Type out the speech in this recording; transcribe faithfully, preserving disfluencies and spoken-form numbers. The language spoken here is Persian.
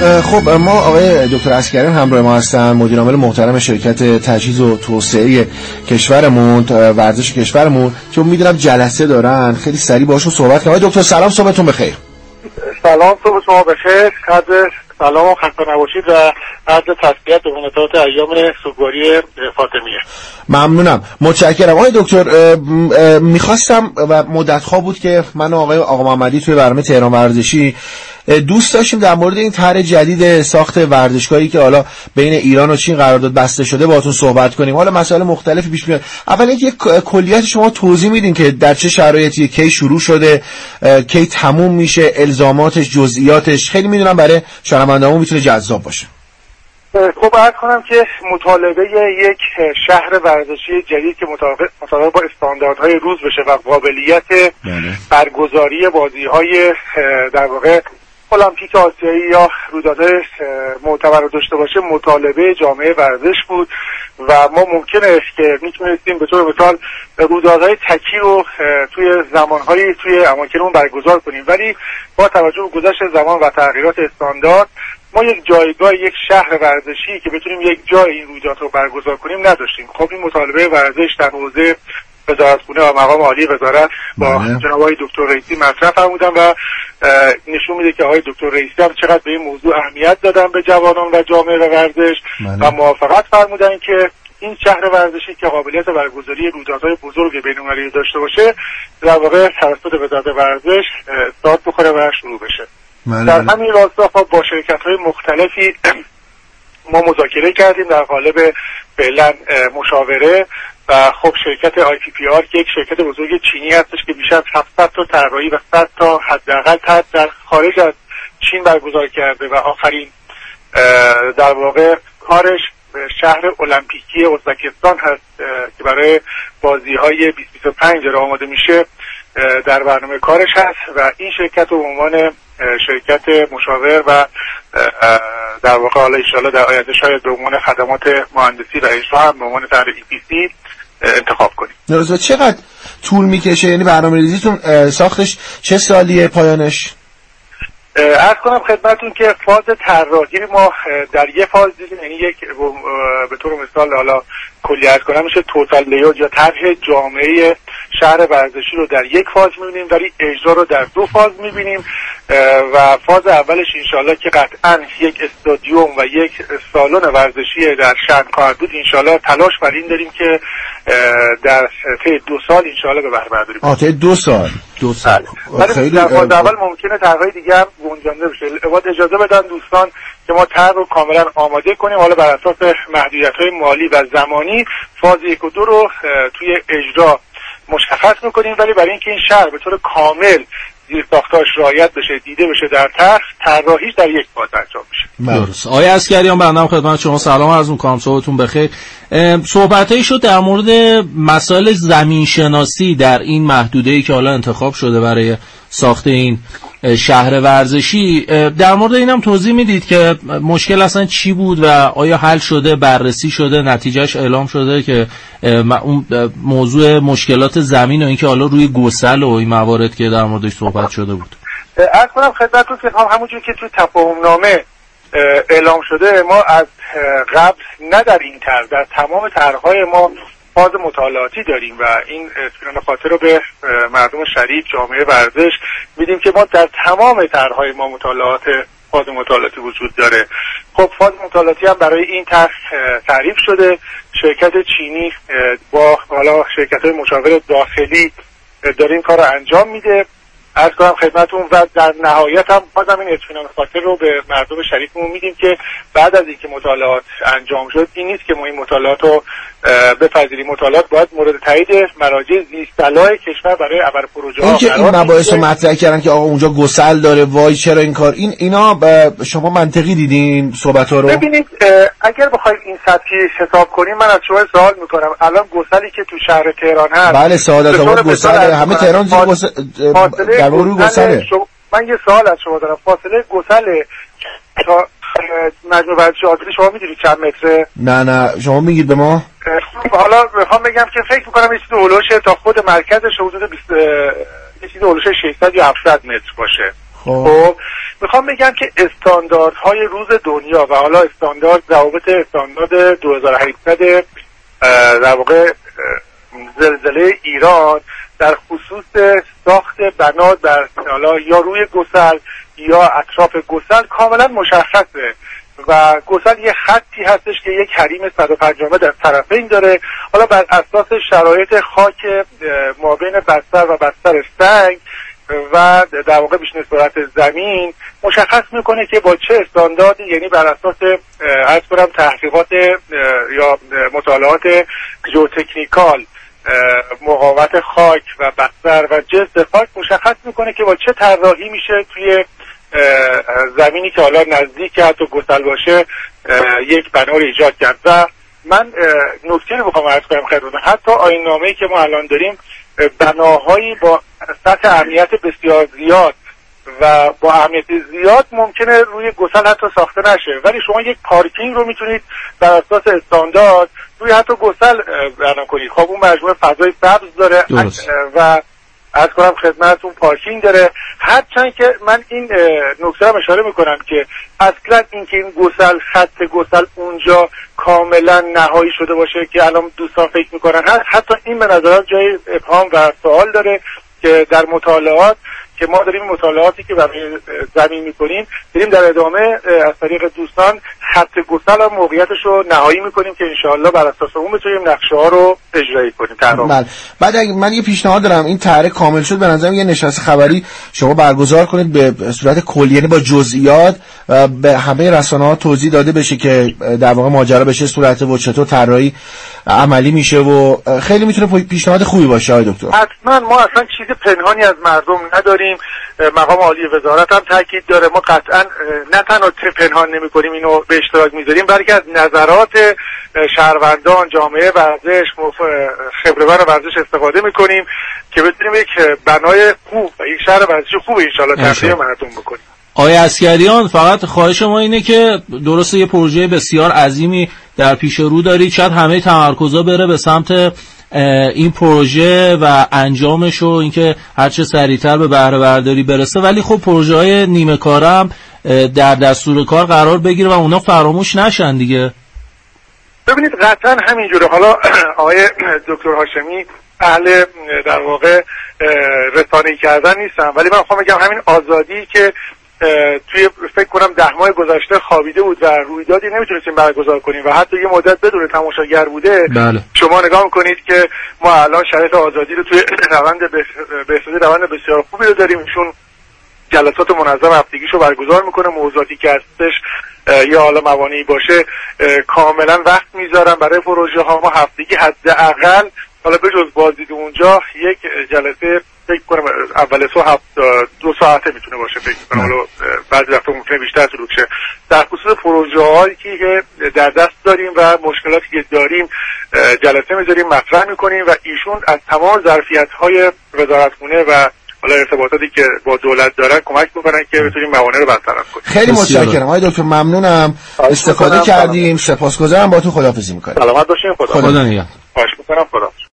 خب ما آقای دکتر عسکریان همراه ما هستن، مدیر عامل محترم شرکت تجهیز و توسعه کشورمون، ورزش کشورمون، که میدونم جلسه دارن. خیلی سریع باشون صحبت کنم. آقای دکتر سلام، صبحتون بخیر. سلام، صبح شما بخیر. قدر سلام و خسته نباشید و عرض تسلیت به مناسبت ایام سوگواری فاطمیه. ممنونم، متشکرم. آقای دکتر میخواستم و مدت‌ها بود که من و آقای آقا محمدی توی برنامه تهران ورزشی دوست داشتیم در مورد این طرح جدید ساخت ورزشگاهی که حالا بین ایران و چین قرارداد بسته شده باهاتون صحبت کنیم. حالا مسائل مختلفی پیش میاد. اول اینکه کلیات شما توضیح میدین که در چه شرایطی، کی شروع شده، کی تموم میشه، الزاماتش، جزئیاتش. خیلی میدونم برای شنوندهامون میتونه جذاب باشه. خب عرض کنم که مطالبه یک شهر ورزشی جدید که مطابق با استانداردهای روز بشه و قابلیت برگزاری بازی‌های در واقع المپیک آسیایی یا رویدادهای معتبر رو داشته باشه، مطالبه جامعه ورزش بود و ما ممکنه است که میتونستیم به طور مثال رویدادهای تکی رو توی زمانهای توی اماکنمون برگزار کنیم، ولی با توجه به گذشت زمان و تغییرات استاندارد ما یک جایگاه، یک شهر ورزشی که بتونیم یک جای این رویداد رو برگزار کنیم نداشتیم. خب این مطالبه ورزش در حوزه وزارتخونه و مقام عالی وزارت با جناب آقای دکتر رئیسی مطرح فرمودن و نشون میده که آقای دکتر رئیسی هم چقدر به این موضوع اهمیت دادن به جوانان و جامعه و ورزش و موافقت فرمودن که این شهر ورزشی که قابلیت برگزاری رویدادهای بزرگ بین‌المللی داشته باشه در واقع توسط وزارت ورزش استارت بخوره و شروع بشه. در همین راستا با شرکت‌های مختلفی ما مذاکره کردیم در قالب فعلا مشاوره و خب شرکت آی پی پی آر که یک شرکت بزرگ چینی هستش که بیش از هفتصد تا طراحی و صد تا حداقل طرح در خارج از چین برگزار کرده و آخرین در واقع کارش شهر المپیکی ازبکستان هست که برای بازی‌های بیست بیست و پنج داره آماده میشه در برنامه کارش هست و این شرکت رو به عنوان شرکت مشاور و در واقع حالا ان شاءالله در آینده شاید به عنوان خدمات مهندسی و اجرا هم به عنوان طرح ای پی سی انتخاب کنیم. درسته. چقدر طول میکشه؟ یعنی برنامه‌ریزیتون ساختش چه سالیه پایانش؟ عرض کنم خدمتون که فاز طراحی ما در یک فاز دیدیم، یعنی یک به طور مثال حالا کلی عرض کنم میشه توتال لیاوت یا طرح جامعه شهر ورزشی رو در یک فاز میبینیم، ولی اجرا رو در دو فاز میبینیم و فاز اولش انشالله که قطعا یک استادیوم و یک سالن ورزشی در شهر خواهد بود. انشالله تلاش بر این داریم که در طی دو سال انشالله به بهره برداریم. آه طی دو سال دو سال ولی در فاز اول ممکنه طرح‌های دیگه هم گنجانده بشه. باید اجازه بدن دوستان که ما طرح رو کاملا آماده کنیم، حالا بر اساس محدودیت‌های مالی و زمانی فاز یک و دو رو توی اجرا مشخص میکنیم، ولی برای اینکه این شهر به طور کامل زیر ساختاش رعایت بشه، دیده بشه در طرح، طراحیش در یک فاز انجام میشه. درست. آقای عسکریان بنده خدمت شما سلام عرض می‌کنم، صبحتون بخیر. صحبتایی شد در مورد مسائل زمین شناسی در این محدوده‌ای که حالا انتخاب شده برای ساخت این شهر ورزشی. در مورد اینم توضیح میدید که مشکل اصلا چی بود و آیا حل شده، بررسی شده، نتیجهش اعلام شده که اون موضوع مشکلات زمین و اینکه حالا روی گسل و این موارد که در موردش صحبت شده بود؟ عرض کنم خدمتتون که همونجوری که توی تفاهمنامه اعلام شده، ما از قبل نه در این طرح، در تمام طرح‌های ما فاز مطالعاتی داریم و این اطمینان خاطر رو به مردم شریک جامعه ورزش میدیم که ما در تمام طرح‌های ما مطالعات فاز مطالعاتی وجود داره. خب فاز مطالعاتی هم برای این طرح تعریف شده. شرکت چینی با حالا شرکت‌های مشاور داخلی داره این کار رو انجام میده. عرض کنم خدمتون و در نهایت هم بازم این اطمینان خاطر رو به مردم شریکمون میدیم که بعد از اینکه مطالعات انجام شد، این نیست که ما این مطالعات رو بپذیریم. مطالعات باید مورد تایید مراجع زیست‌صلاح کشور برای ابر پروژه ها این که این مباحث رو مطرح کردن که آقا اونجا گسل داره، وای چرا این کار، این اینا شما منطقی دیدین صحبت‌ها رو؟ ببینید اگر بخوایم این سطحی حساب کنیم، من از شما سوال میکنم الان گسلی که تو شهر تهران هست، بله سعادت آباد گسل، همه تهران زیر گسل در روی گسله. من یه سوال از شما دارم، فاصله گسل تا مجموع ورزشی آزادی شما میدونید چند متره؟ نه نه شما میگید به ما. حالا میخوام بگم که فکر میکنم یه چیز اولوشه تا خود مرکزش حدود بیست یه چیز اولوشه ششصد یا هفتصد متر باشه. خب میخوام بگم که استانداردهای روز دنیا و حالا استاندارد روابط استاندارد دو هزار و هشتصد در واقع زلزله ایران در خصوص ساخت بنا در حالا یا روی گسل یا اطراف گسل کاملا مشخصه و گسل یه خطی هستش که یک حریم صد و پنجاه متر در طرفین داره. حالا بر اساس شرایط خاک مابین بستر و بستر سنگ و در واقع بیشتر سرعت زمین مشخص میکنه که با چه استانداردی، یعنی بر اساس عرض کنم تحقیقات یا مطالعات ژئوتکنیکال مقاومت خاک و بستر و جست خاک مشخص میکنه که با چه طراحی میشه توی زمینی که حالا نزدیک حتی گسل باشه یک بنا رو ایجاد کرد. و من نکته رو بخوام عرض کنم خدمتتون، حتی آیین‌نامه‌ای که ما الان داریم بناهایی با سطح امنیت بسیار زیاد و با اهمیت زیاد ممکنه روی گسل حتی ساخته نشه، ولی شما یک پارکینگ رو میتونید بر اساس استاندارد روی حتی گسل بنا کنید. خب اون مجموعه فضای سبز داره و عرض کنم خدمتتون پارکینگ داره. هرچند که من این نکته رو اشاره میکنم که اصلا اینکه این گسل خط گسل اونجا کاملا نهایی شده باشه که الان دوستان فکر میکنن هست، حتی این به نظرم جای ابهام و سوال داره که در مطالعات که ما داریم مطالعاتی که برای زمین میکنیم داریم در ادامه از طریق دوستان خط گسل و موقعیتش رو نهایی میکنیم که انشاءالله بر اساس اون بتونیم نقشه ها رو اجرایی کنیم. بله. بعد اگه من یه پیشنهاد دارم، این طرح کامل شد به نظرم یه نشست خبری شما برگزار کنید به صورت کلی، یعنی با جزئیات به همه رسانه‌ها توضیح داده بشه که در واقع ماجرا بشه صورت و چطور طراحی عملی میشه و خیلی میتونه پیشنهاد خوبی باشه آقای دکتر. حتما ما اصلا چیز پنهانی از مردم نداریم. مقام عالی وزارت هم تاکید داره، ما قطعا نه تنها پنهان نمی‌کنیم اینو به اشتراک میذاریم، بلکه از نظرات شهروندان، جامعه ورزش، خبره‌ور ورزش استفاده میکنیم که بتونیم یک بنای خوب و یک شهر ورزشی خوب ان شاءالله تقدیم مردم بکنیم. آقای عسکریان، فقط خواهش ما اینه که درسته یه پروژه بسیار عظیمی در پیش رو دارید، شاید همه تمرکزا بره به سمت این پروژه و انجامش و اینکه هر چه سریعتر به بهره برداری برسه، ولی خب پروژه های نیمه کاره هم در دستور کار قرار بگیره و اونا فراموش نشن دیگه. ببینید قطعا همینجوره. حالا آقای دکتر هاشمی اهل در واقع رسانه‌ای کردن نیستن، ولی من خواهم بگم همین آزادی که توی فکر کنم ده ماه گذشته خوابیده بود و رویدادی نمیتونستیم برگزار کنیم و حتی یه مدت بدون تماشاگر بوده. بله. شما نگاه میکنید که ما الان شرایط آزادی رو توی روند بهسازی روند بسیار خوبی رو داریم. ایشون جلسات منظم هفتگیشو برگزار میکنه، موضوعاتی که هستش یا حالا موانعی باشه کاملا وقت میذارن برای پروژه ها. ما هفتگی حداقل حالا به جز بازدید اونجا یک جلسه فکر کنم اول صبح هفت دو ساعته میتونه باشه، فکر کنم حالا بعضی وقتا ممکنه بیشتر طول بکشه. در خصوص پروژه هایی که در دست داریم و مشکلاتی که داریم جلسه میذاریم، مطرح میکنیم و ایشون از تمام ظرفیت های وزارتخونه و حالا ارتباطاتی که با دولت دارن کمک میکنن که بتونیم موانع رو برطرف کنیم. خیلی متشکرم آقای دکتر، ممنونم، استفاده کردیم، سپاسگزارم، با تو خداحافظی میکنیم. سلامت باشین. خدا خدا نگهدار. خواهش میکنم. خدا